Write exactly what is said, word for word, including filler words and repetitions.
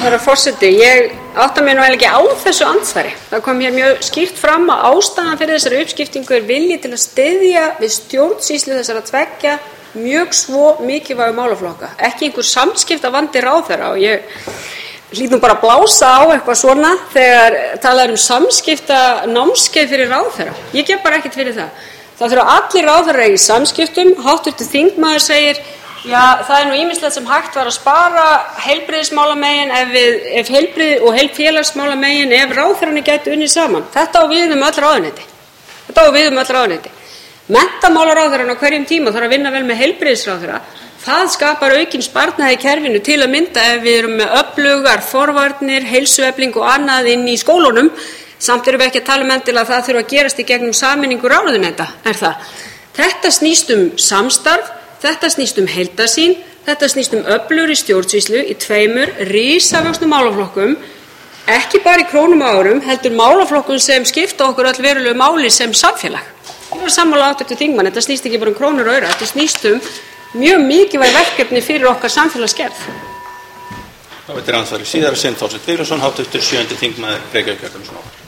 Herra forseti, ég átta mig nú eiginlega ekki á þessu andsvari. Það kom hér mjög skýrt fram að ástæðan fyrir þessari uppskiptingu er vilji til að styðja við stjórnsýslu þessara tveggja mjög svo mikilvægu málaflokka. Ekki einhver samskiptavandi ráðherra og ég hlýt nú bara að blása á eitthvað svona þegar talað er um samskiptanámskeið fyrir ráðherra. Ég gef bara ekkert fyrir það. Það þurfa allir ráðherrar í samskiptum. Háttvirtur þingmaður segir já, það er nú ýmislegt sem hægt var að spara heilbrigðismálamegin ef við, ef heilbrigði og heilfélagsmálamegin ef ráðherrarnir gætu unnið saman. Þetta á við um öll ráðuneyti. Þetta á við um öll ráðuneyti. Menntamálaráðherrann á hverjum tíma þarf að vinna vel með heilbrigðisráðherra. Það skapar aukinn sparnað í kerfinu til að mynda ef við erum með öflugar forvarnir, heilsuefling og annað inn í skólunum. Samt erum við ekki að tala um endilega að það þurfa að gerast í gegnum sameiningu ráðuneyta, er það. Þetta snýst um samstarf. Þetta snýst um heildarsýn, þetta snýst um öflugri stjórnsýslu í tveimur risavöxnum málaflokkum, ekki bara í krónum og árum, heldur málaflokkum sem skipta okkur öll verulegu máli sem samfélag. Ég var sammála háttvirtur þingmann, þetta snýst ekki bara um krónur og aura, þetta snýst um mjög mikilvæg verkefni fyrir okkar samfélagsgerð. Þá veitir ansvari síðara sinn Þorsteinn Vilhjálmsson, háttvirtur sjöundi þingmaður Reykjavíkurkjördæmis norður.